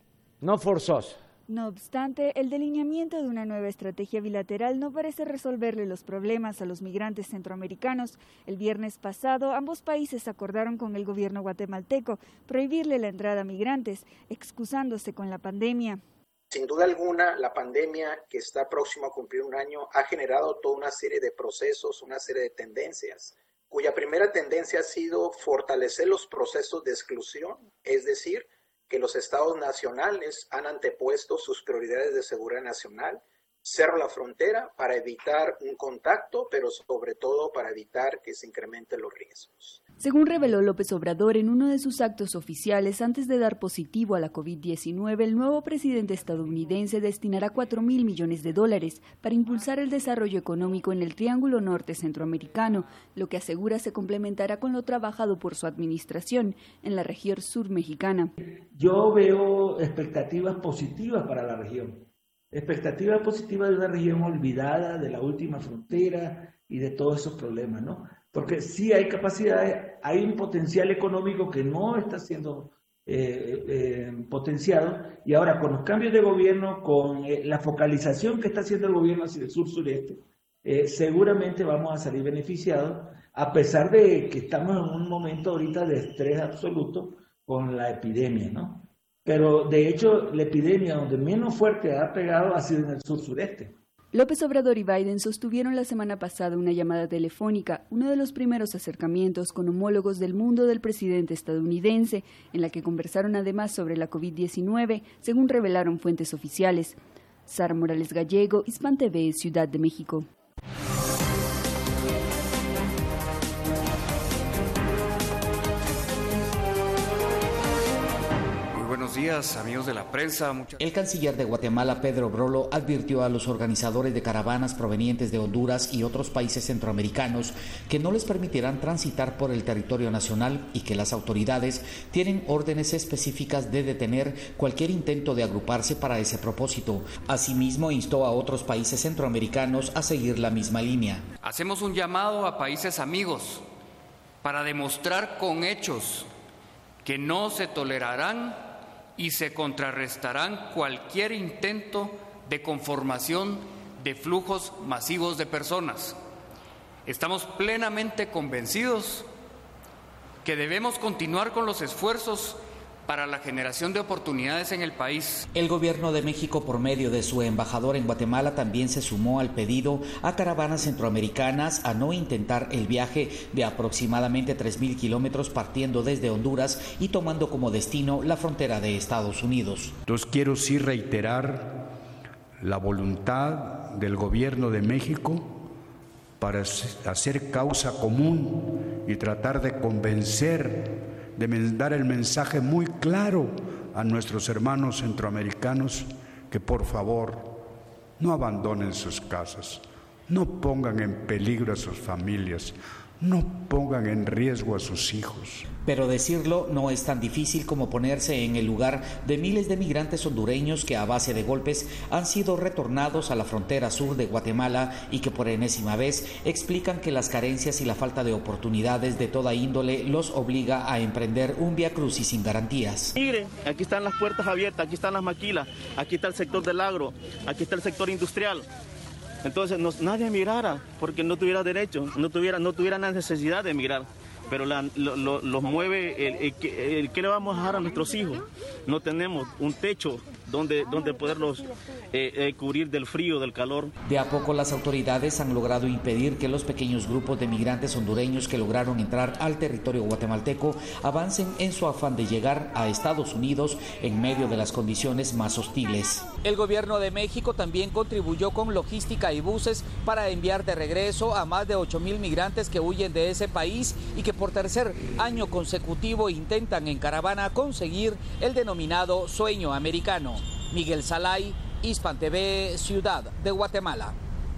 Speaker 16: no forzosa.
Speaker 15: No obstante, el delineamiento de una nueva estrategia bilateral no parece resolverle los problemas a los migrantes centroamericanos. El viernes pasado, ambos países acordaron con el gobierno guatemalteco prohibirle la entrada a migrantes, excusándose con la pandemia.
Speaker 22: Sin duda alguna, la pandemia que está próxima a cumplir un año ha generado toda una serie de procesos, una serie de tendencias, cuya primera tendencia ha sido fortalecer los procesos de exclusión, es decir, que los estados nacionales han antepuesto sus prioridades de seguridad nacional, cerrar la frontera para evitar un contacto, pero sobre todo para evitar que se incrementen los riesgos.
Speaker 15: Según reveló López Obrador en uno de sus actos oficiales antes de dar positivo a la COVID diecinueve, el nuevo presidente estadounidense destinará cuatro mil millones de dólares para impulsar el desarrollo económico en el Triángulo Norte Centroamericano, lo que asegura se complementará con lo trabajado por su administración en la región sur mexicana.
Speaker 23: Yo veo expectativas positivas para la región, expectativas positivas de una región olvidada, de la última frontera y de todos esos problemas, ¿no? Porque sí hay capacidades, hay un potencial económico que no está siendo eh, eh, potenciado, y ahora con los cambios de gobierno, con eh, la focalización que está haciendo el gobierno hacia el sur-sureste, eh, seguramente vamos a salir beneficiados, a pesar de que estamos en un momento ahorita de estrés absoluto con la epidemia, ¿no? Pero de hecho la epidemia donde menos fuerte ha pegado ha sido en el sur-sureste.
Speaker 15: López Obrador y Biden sostuvieron la semana pasada una llamada telefónica, uno de los primeros acercamientos con homólogos del mundo del presidente estadounidense, en la que conversaron además sobre la COVID diecinueve, según revelaron fuentes oficiales. Sara Morales Gallego, Hispan T V, Ciudad de México.
Speaker 2: buenos días, amigos de la prensa. Muchas...
Speaker 5: El canciller de Guatemala, Pedro Brolo, advirtió a los organizadores de caravanas provenientes de Honduras y otros países centroamericanos que no les permitirán transitar por el territorio nacional y que las autoridades tienen órdenes específicas de detener cualquier intento de agruparse para ese propósito. Asimismo, instó a otros países centroamericanos a seguir la misma línea.
Speaker 2: Hacemos un llamado a países amigos para demostrar con hechos que no se tolerarán y se contrarrestarán cualquier intento de conformación de flujos masivos de personas. Estamos plenamente convencidos que debemos continuar con los esfuerzos para la generación de oportunidades en el país.
Speaker 5: El gobierno de México, por medio de su embajador en Guatemala, también se sumó al pedido a caravanas centroamericanas a no intentar el viaje de aproximadamente tres mil kilómetros partiendo desde Honduras y tomando como destino la frontera de Estados Unidos.
Speaker 3: Entonces quiero sí reiterar la voluntad del gobierno de México para hacer causa común y tratar de convencer, de dar el mensaje muy claro a nuestros hermanos centroamericanos que por favor no abandonen sus casas, no pongan en peligro a sus familias, no pongan en riesgo a sus hijos.
Speaker 5: Pero decirlo no es tan difícil como ponerse en el lugar de miles de migrantes hondureños que a base de golpes han sido retornados a la frontera sur de Guatemala y que por enésima vez explican que las carencias y la falta de oportunidades de toda índole los obliga a emprender un viacrucis sin garantías.
Speaker 4: Miren, aquí están las puertas abiertas, aquí están las maquilas, aquí está el sector del agro, aquí está el sector industrial. Entonces no, nadie emigrara porque no tuviera derecho, no tuviera, no tuviera la necesidad de emigrar. Pero la, lo, lo, los mueve, el, el, el, el, ¿qué le vamos a dejar a nuestros hijos? No tenemos un techo donde, donde poderlos eh, eh, cubrir del frío, del calor.
Speaker 5: De a poco las autoridades han logrado impedir que los pequeños grupos de migrantes hondureños que lograron entrar al territorio guatemalteco avancen en su afán de llegar a Estados Unidos en medio de las condiciones más hostiles. El gobierno de México también contribuyó con logística y buses para enviar de regreso a más de ocho mil migrantes que huyen de ese país y que por tercer año consecutivo intentan en caravana conseguir el denominado sueño americano. Miguel Salay, Hispan T V, Ciudad de Guatemala.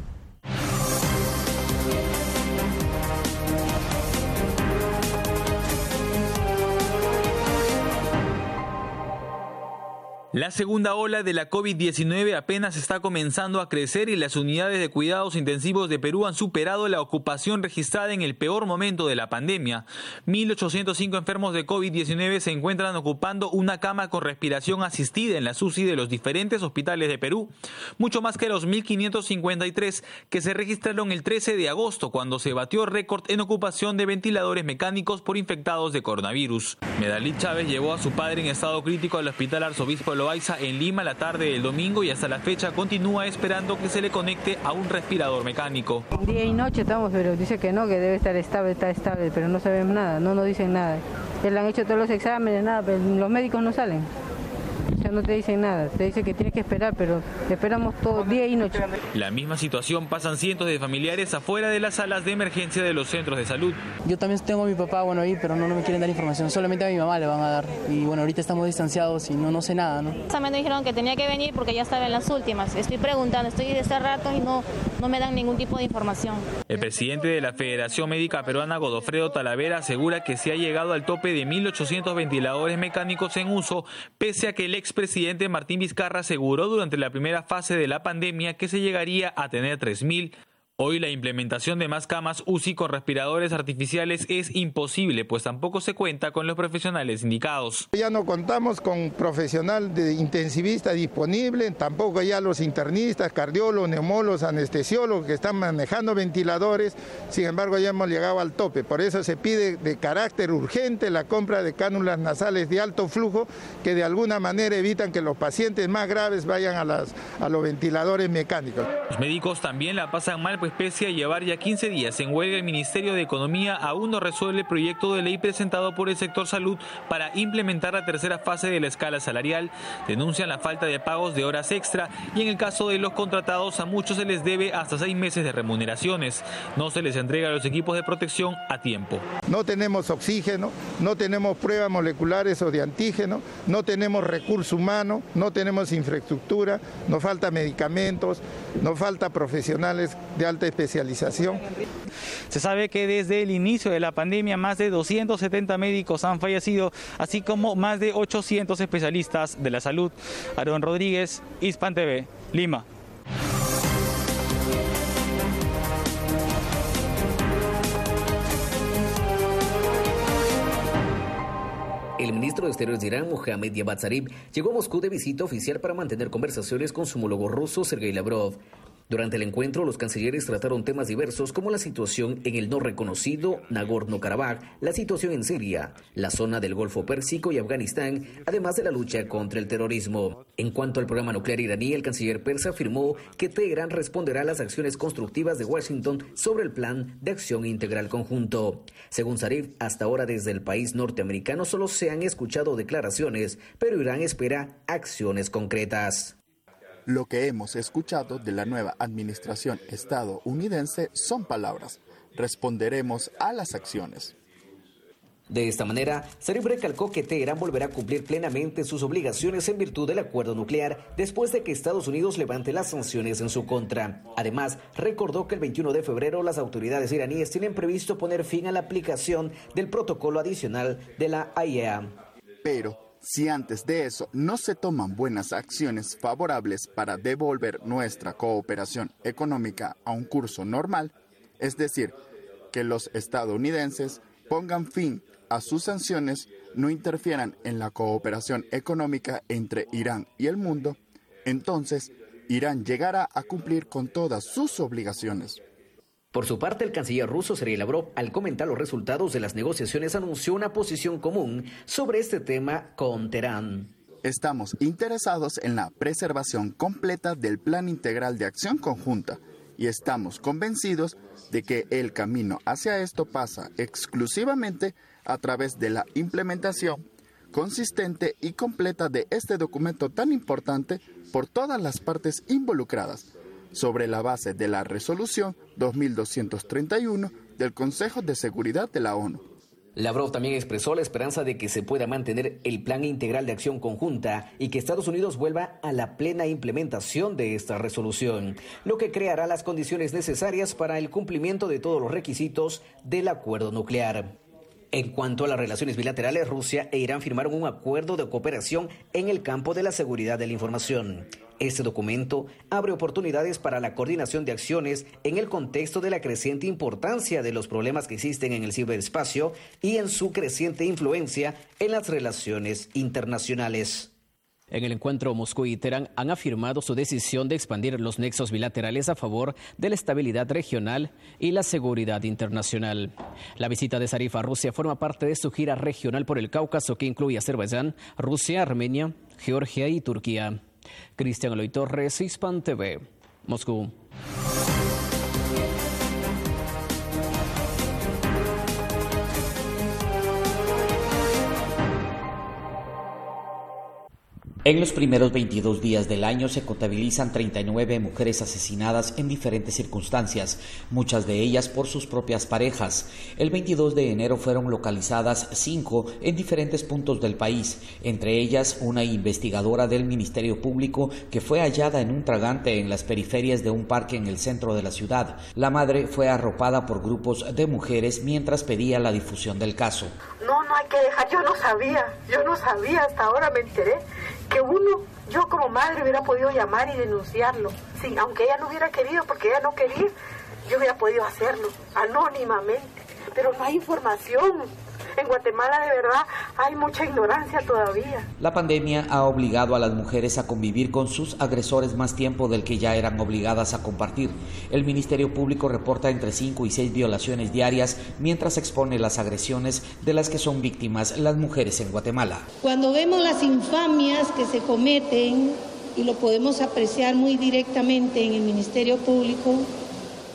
Speaker 24: La segunda ola de la COVID diecinueve apenas está comenzando a crecer y las unidades de cuidados intensivos de Perú han superado la ocupación registrada en el peor momento de la pandemia. mil ochocientos cinco enfermos de COVID diecinueve se encuentran ocupando una cama con respiración asistida en la U C I de los diferentes hospitales de Perú, mucho más que los mil quinientos cincuenta y tres que se registraron el trece de agosto, cuando se batió récord en ocupación de ventiladores mecánicos por infectados de coronavirus. Medalit Chávez llevó a su padre en estado crítico al Hospital Arzobispo Loaiza en Lima la tarde del domingo y hasta la fecha continúa esperando que se le conecte a un respirador mecánico.
Speaker 25: Día y noche estamos, pero dice que no, que debe estar estable, está estable, pero no sabemos nada, no nos dicen nada. Ya le han hecho todos los exámenes, nada, pero los médicos no salen. Ya no te dicen nada, te dicen que tienes que esperar, pero esperamos todo día y noche.
Speaker 24: La misma situación pasan cientos de familiares afuera de las salas de emergencia de los centros de salud.
Speaker 26: Yo también tengo a mi papá, bueno, ahí, pero no, no me quieren dar información, solamente a mi mamá le van a dar. Y bueno, ahorita estamos distanciados y no, no sé nada, ¿no?
Speaker 27: También me dijeron que tenía que venir porque ya estaba en las últimas. Estoy preguntando, estoy de este rato y no, no me dan ningún tipo de información.
Speaker 24: El presidente de la Federación Médica Peruana, Godofredo Talavera, asegura que se ha llegado al tope de mil ochocientos ventiladores mecánicos en uso, pese a que el expresidente Martín Vizcarra aseguró durante la primera fase de la pandemia que se llegaría a tener tres mil. Hoy la implementación de más camas U C I con respiradores artificiales es imposible, pues tampoco se cuenta con los profesionales indicados.
Speaker 28: Ya no contamos con profesional de intensivista disponible, tampoco ya los internistas, cardiólogos, neumólogos, anestesiólogos que están manejando ventiladores. Sin embargo, ya hemos llegado al tope. Por eso se pide de carácter urgente la compra de cánulas nasales de alto flujo que de alguna manera evitan que los pacientes más graves vayan a, las, a los ventiladores mecánicos.
Speaker 24: Los médicos también la pasan mal, pues Carlos, pese a llevar ya quince días en huelga, el Ministerio de Economía aún no resuelve el proyecto de ley presentado por el sector salud para implementar la tercera fase de la escala salarial. Denuncian la falta de pagos de horas extra y en el caso de los contratados a muchos se les debe hasta seis meses de remuneraciones. No se les entrega a los equipos de protección a tiempo.
Speaker 28: No tenemos oxígeno, no tenemos pruebas moleculares o de antígeno, no tenemos recurso humano, no tenemos infraestructura, nos falta medicamentos, nos falta profesionales de alta especialización.
Speaker 1: Se sabe que desde el inicio de la pandemia más de doscientos setenta médicos han fallecido, así como más de ochocientos especialistas de la salud. Aarón Rodríguez, Hispan T V, Lima.
Speaker 6: El ministro de Exteriores de Irán, Mohammad Javad Zarif, llegó a Moscú de visita oficial para mantener conversaciones con su homólogo ruso, Sergei Lavrov. Durante el encuentro, los cancilleres trataron temas diversos como la situación en el no reconocido Nagorno-Karabaj, la situación en Siria, la zona del Golfo Pérsico y Afganistán, además de la lucha contra el terrorismo. En cuanto al programa nuclear iraní, el canciller persa afirmó que Teherán responderá a las acciones constructivas de Washington sobre el plan de acción integral conjunto. Según Zarif, hasta ahora desde el país norteamericano solo se han escuchado declaraciones, pero Irán espera acciones concretas.
Speaker 7: Lo que hemos escuchado de la nueva administración estadounidense son palabras. Responderemos a las acciones.
Speaker 6: De esta manera, Zarif recalcó que Teherán volverá a cumplir plenamente sus obligaciones en virtud del acuerdo nuclear después de que Estados Unidos levante las sanciones en su contra. Además, recordó que el veintiuno de febrero las autoridades iraníes tienen previsto poner fin a la aplicación del protocolo adicional de la A I E A.
Speaker 7: Pero si antes de eso no se toman buenas acciones favorables para devolver nuestra cooperación económica a un curso normal, es decir, que los estadounidenses pongan fin a sus sanciones, no interfieran en la cooperación económica entre Irán y el mundo, entonces Irán llegará a cumplir con todas sus obligaciones.
Speaker 6: Por su parte, el canciller ruso Sergei Lavrov, al comentar los resultados de las negociaciones, anunció una posición común sobre este tema con Teherán.
Speaker 7: Estamos interesados en la preservación completa del Plan Integral de Acción Conjunta y estamos convencidos de que el camino hacia esto pasa exclusivamente a través de la implementación consistente y completa de este documento tan importante por todas las partes involucradas, sobre la base de la resolución dos mil doscientos treinta y uno del Consejo de Seguridad de la ONU.
Speaker 6: Lavrov también expresó la esperanza de que se pueda mantener el Plan Integral de Acción Conjunta y que Estados Unidos vuelva a la plena implementación de esta resolución, lo que creará las condiciones necesarias para el cumplimiento de todos los requisitos del acuerdo nuclear. En cuanto a las relaciones bilaterales, Rusia e Irán firmaron un acuerdo de cooperación en el campo de la seguridad de la información. Este documento abre oportunidades para la coordinación de acciones en el contexto de la creciente importancia de los problemas que existen en el ciberespacio y en su creciente influencia en las relaciones internacionales.
Speaker 8: En el encuentro, Moscú y Teherán han afirmado su decisión de expandir los nexos bilaterales a favor de la estabilidad regional y la seguridad internacional. La visita de Zarif a Rusia forma parte de su gira regional por el Cáucaso, que incluye Azerbaiyán, Rusia, Armenia, Georgia y Turquía. Cristian Eloy Torres, Hispan T V, Moscú.
Speaker 5: En los primeros veintidós días del año se contabilizan treinta y nueve mujeres asesinadas en diferentes circunstancias, muchas de ellas por sus propias parejas. El veintidós de enero fueron localizadas cinco en diferentes puntos del país, entre ellas una investigadora del Ministerio Público que fue hallada en un tragante en las periferias de un parque en el centro de la ciudad. La madre fue arropada por grupos de mujeres mientras pedía la difusión del caso.
Speaker 9: No, no hay que dejar, yo no sabía, yo no sabía, hasta ahora me enteré que uno, yo como madre hubiera podido llamar y denunciarlo, sí, aunque ella no hubiera querido, porque ella no quería, yo hubiera podido hacerlo anónimamente, pero no hay información. En Guatemala de verdad hay mucha ignorancia todavía.
Speaker 5: La pandemia ha obligado a las mujeres a convivir con sus agresores más tiempo del que ya eran obligadas a compartir. El Ministerio Público reporta entre cinco y seis violaciones diarias, mientras expone las agresiones de las que son víctimas las mujeres en Guatemala.
Speaker 10: Cuando vemos las infamias que se cometen, y lo podemos apreciar muy directamente en el Ministerio Público,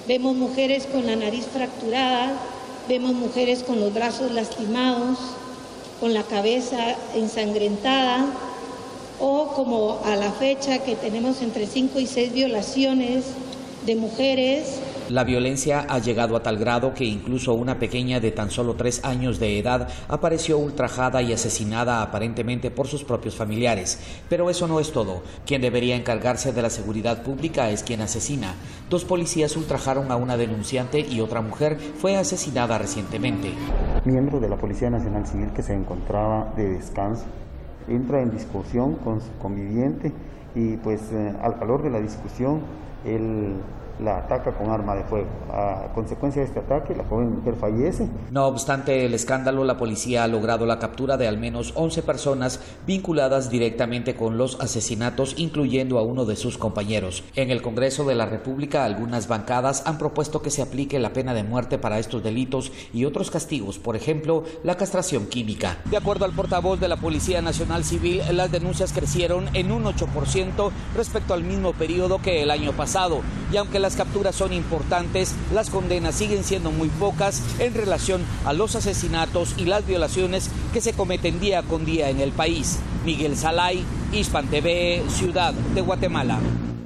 Speaker 10: Vemos mujeres con la nariz fracturada, vemos mujeres con los brazos lastimados, con la cabeza ensangrentada, o como a la fecha que tenemos entre cinco y seis violaciones de mujeres.
Speaker 5: La violencia ha llegado a tal grado que incluso una pequeña de tan solo tres años de edad apareció ultrajada y asesinada aparentemente por sus propios familiares. Pero eso no es todo. Quien debería encargarse de la seguridad pública es quien asesina. Dos policías ultrajaron a una denunciante y otra mujer fue asesinada recientemente.
Speaker 11: Miembro de la Policía Nacional Civil que se encontraba de descanso entra en discusión con su conviviente y pues eh, al calor de la discusión él la ataca con arma de fuego. A consecuencia de este ataque, la joven mujer fallece.
Speaker 5: No obstante el escándalo, la policía ha logrado la captura de al menos once personas vinculadas directamente con los asesinatos, incluyendo a uno de sus compañeros. En el Congreso de la República, algunas bancadas han propuesto que se aplique la pena de muerte para estos delitos y otros castigos, por ejemplo, la castración química. De acuerdo al portavoz de la Policía Nacional Civil, las denuncias crecieron en un ocho por ciento respecto al mismo periodo que el año pasado, y aunque las capturas son importantes, las condenas siguen siendo muy pocas en relación a los asesinatos y las violaciones que se cometen día con día en el país. Miguel Salay, Hispan T V, Ciudad de Guatemala.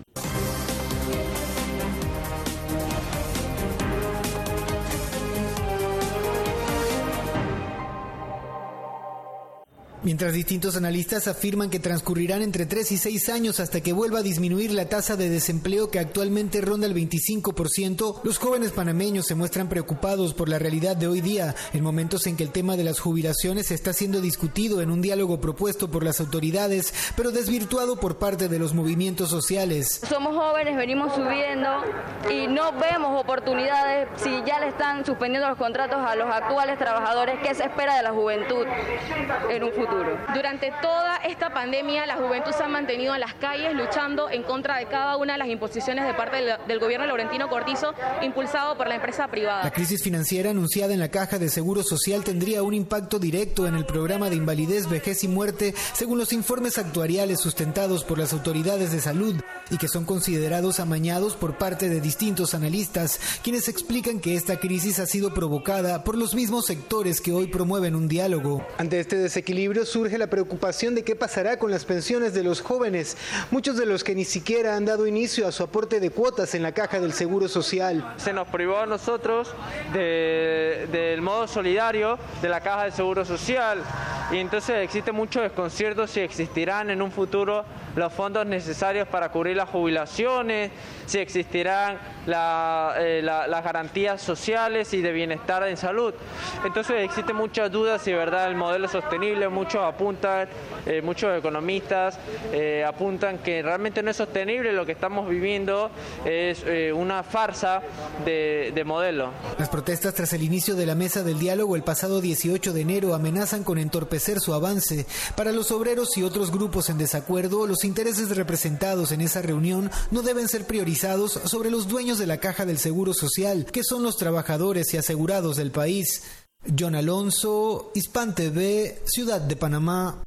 Speaker 12: Mientras distintos analistas afirman que transcurrirán entre tres y seis años hasta que vuelva a disminuir la tasa de desempleo que actualmente ronda el veinticinco por ciento, los jóvenes panameños se muestran preocupados por la realidad de hoy día, en momentos en que el tema de las jubilaciones está siendo discutido en un diálogo propuesto por las autoridades, pero desvirtuado por parte de los movimientos sociales.
Speaker 13: Somos jóvenes, venimos subiendo y no vemos oportunidades. Si ya le están suspendiendo los contratos a los actuales trabajadores, ¿qué se espera de la juventud en un futuro?
Speaker 14: Durante toda esta pandemia, la juventud se ha mantenido en las calles luchando en contra de cada una de las imposiciones de parte del, del gobierno de Laurentino Cortizo, impulsado por la empresa privada.
Speaker 12: La crisis financiera anunciada en la Caja de Seguro Social tendría un impacto directo en el programa de invalidez, vejez y muerte, según los informes actuariales sustentados por las autoridades de salud y que son considerados amañados por parte de distintos analistas, quienes explican que esta crisis ha sido provocada por los mismos sectores que hoy promueven un diálogo.
Speaker 17: Ante este desequilibrio surge la preocupación de qué pasará con las pensiones de los jóvenes, muchos de los que ni siquiera han dado inicio a su aporte de cuotas en la Caja del Seguro Social.
Speaker 19: Se nos privó a nosotros de, del modo solidario de la Caja del Seguro Social y entonces existe mucho desconcierto si existirán en un futuro los fondos necesarios para cubrir las jubilaciones, si existirán la, eh, la, las garantías sociales y de bienestar en salud. Entonces existen muchas dudas si de verdad el modelo es sostenible. Muchos apuntan, eh, muchos economistas eh, apuntan que realmente no es sostenible, lo que estamos viviendo es eh, una farsa de, de modelo.
Speaker 12: Las protestas tras el inicio de la mesa del diálogo el pasado dieciocho de enero amenazan con entorpecer su avance. Para los obreros y otros grupos en desacuerdo, los intereses representados en esa reunión no deben ser priorizados sobre los dueños de la Caja del Seguro Social, que son los trabajadores y asegurados del país. John Alonso, Hispan T V, Ciudad de Panamá.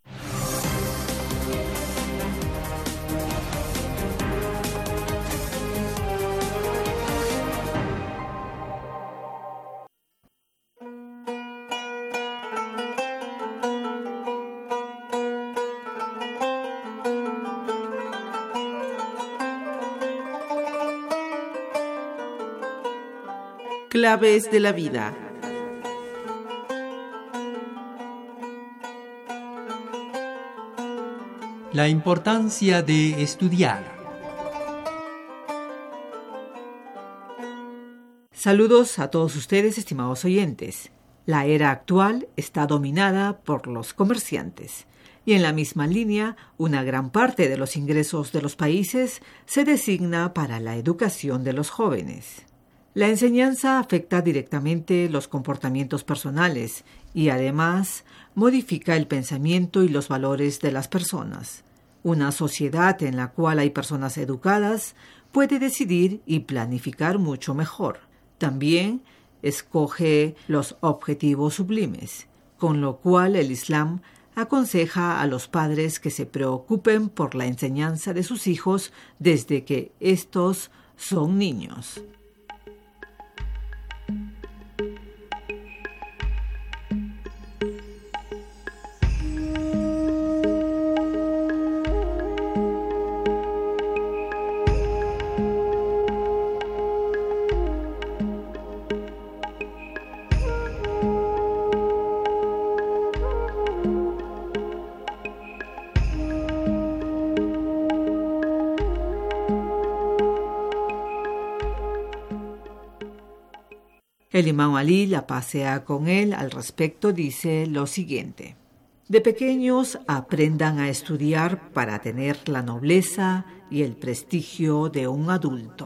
Speaker 20: Claves de la vida.
Speaker 21: La importancia de estudiar.
Speaker 20: Saludos a todos ustedes, estimados oyentes. La era actual está dominada por los comerciantes. Y en la misma línea, una gran parte de los ingresos de los países se designa para la educación de los jóvenes. La enseñanza afecta directamente los comportamientos personales y además modifica el pensamiento y los valores de las personas. Una sociedad en la cual hay personas educadas puede decidir y planificar mucho mejor. También escoge los objetivos sublimes, con lo cual el Islam aconseja a los padres que se preocupen por la enseñanza de sus hijos desde que estos son niños. El imán Ali la pasea con él. Al respecto dice lo siguiente: de pequeños aprendan a estudiar para tener la nobleza y el prestigio de un adulto.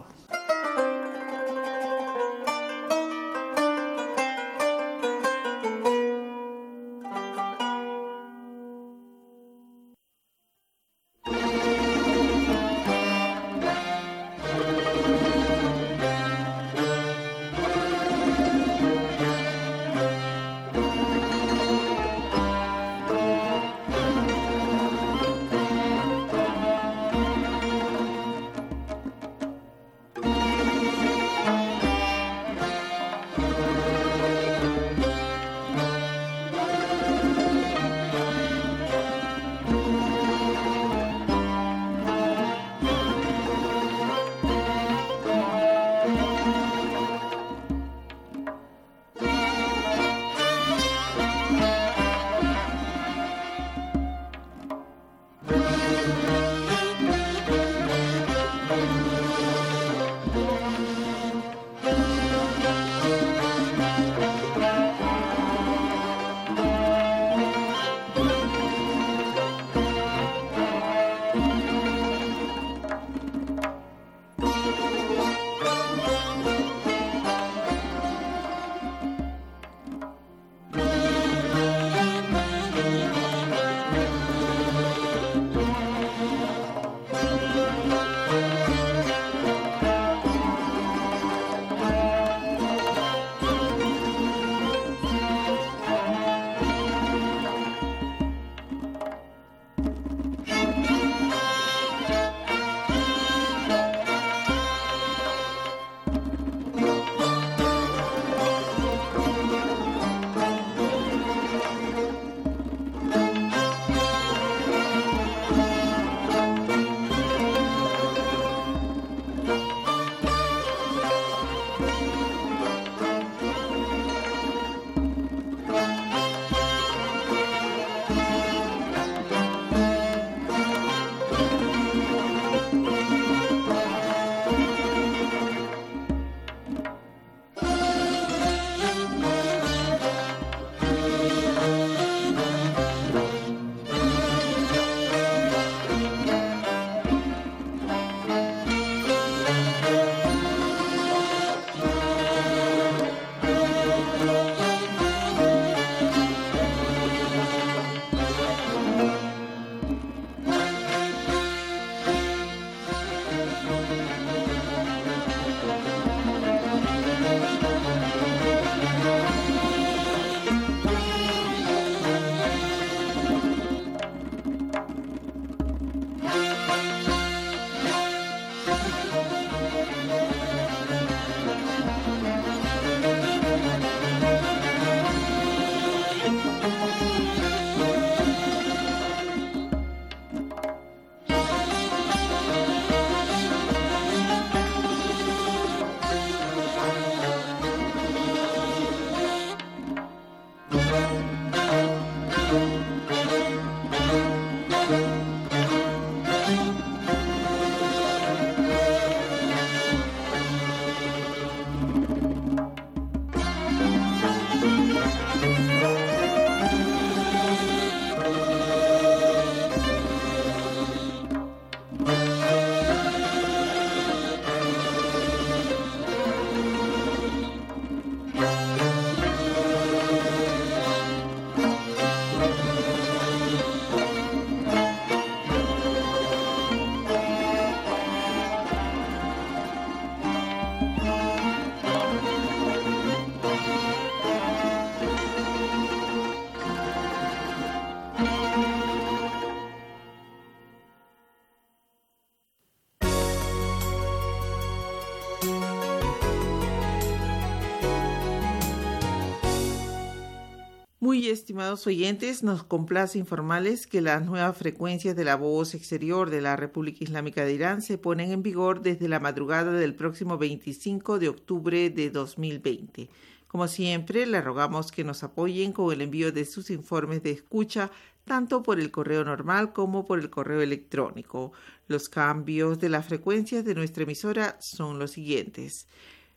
Speaker 2: Muy estimados oyentes, nos complace informarles que las nuevas frecuencias de la voz exterior de la República Islámica de Irán se ponen en vigor desde la madrugada del próximo veinticinco de octubre de dos mil veinte. Como siempre, le rogamos que nos apoyen con el envío de sus informes de escucha, tanto por el correo normal como por el correo electrónico. Los cambios de las frecuencias de nuestra emisora son los siguientes.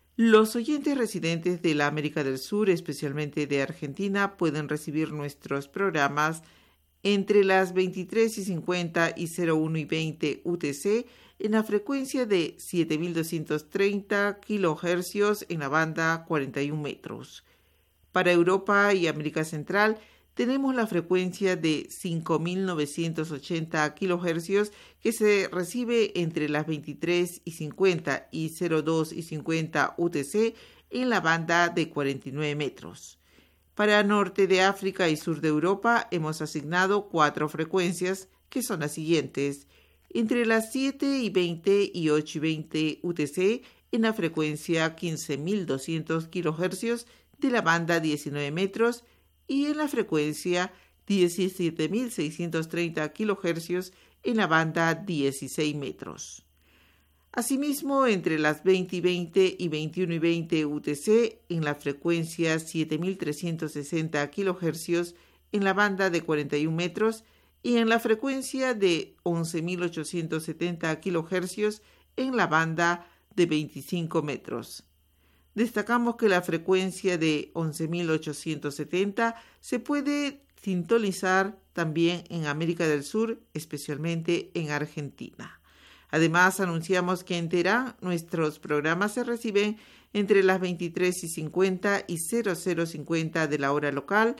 Speaker 2: Los oyentes residentes de la América del Sur, especialmente de Argentina, pueden recibir nuestros programas entre las veintitrés y cincuenta y cero uno y veinte U T C en la frecuencia de siete mil doscientos treinta kilohercios en la banda cuarenta y un metros. Para Europa y América Central tenemos la frecuencia de cinco mil novecientos ochenta kilohercios que se recibe entre las veintitrés y cincuenta y cero dos y cincuenta U T C en la banda de cuarenta y nueve metros. Para Norte de África y Sur de Europa hemos asignado cuatro frecuencias que son las siguientes: entre las siete y veinte y ocho y veinte U T C en la frecuencia quince mil doscientos kilohercios de la banda diecinueve metros y en la frecuencia diecisiete mil seiscientos treinta kilohercios en la banda dieciséis metros. Asimismo, entre las veinte y veinte y veintiuno y veinte U T C en la frecuencia siete mil trescientos sesenta kilohercios en la banda de cuarenta y un metros y en la frecuencia de once mil ochocientos setenta kilohercios en la banda de veinticinco metros. Destacamos que la frecuencia de once mil ochocientos setenta se puede sintonizar también en América del Sur, especialmente en Argentina. Además, anunciamos que en Teherán nuestros programas se reciben entre las veintitrés y cincuenta y cero cero cincuenta de la hora local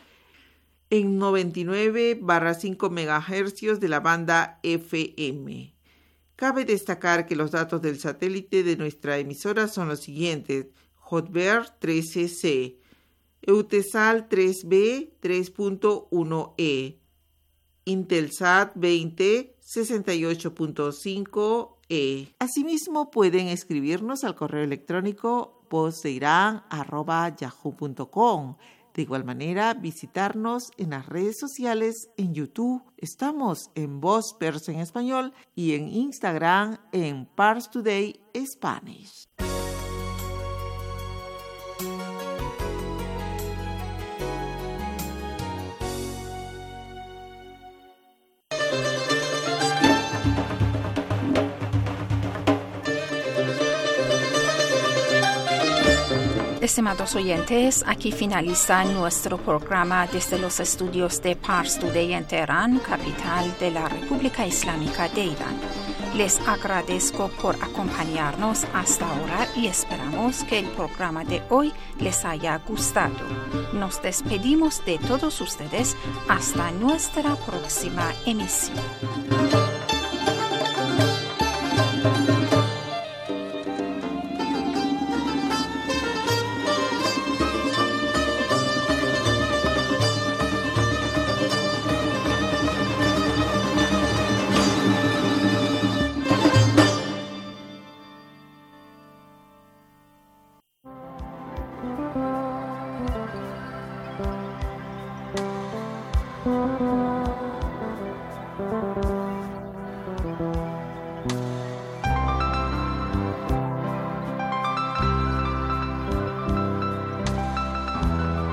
Speaker 2: en noventa y nueve barra cinco megahercios de la banda F M. Cabe destacar que los datos del satélite de nuestra emisora son los siguientes: Hotbird trece C, Eutelsat tres B tres punto uno E, Intelsat veinte sesenta y ocho punto cinco E. Asimismo, pueden escribirnos al correo electrónico vozdeiran arroba yahoo punto com. De igual manera, visitarnos en las redes sociales, en YouTube, estamos en Voz Persa en Español y en Instagram en Pars Today Spanish.
Speaker 3: Estimados oyentes, aquí finaliza nuestro programa desde los estudios de Pars Today en Teherán, capital de la República Islámica de Irán. Les agradezco por acompañarnos hasta ahora y esperamos que el programa de hoy les haya gustado. Nos despedimos de todos ustedes hasta nuestra próxima emisión.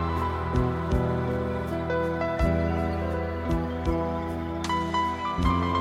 Speaker 4: Thank you.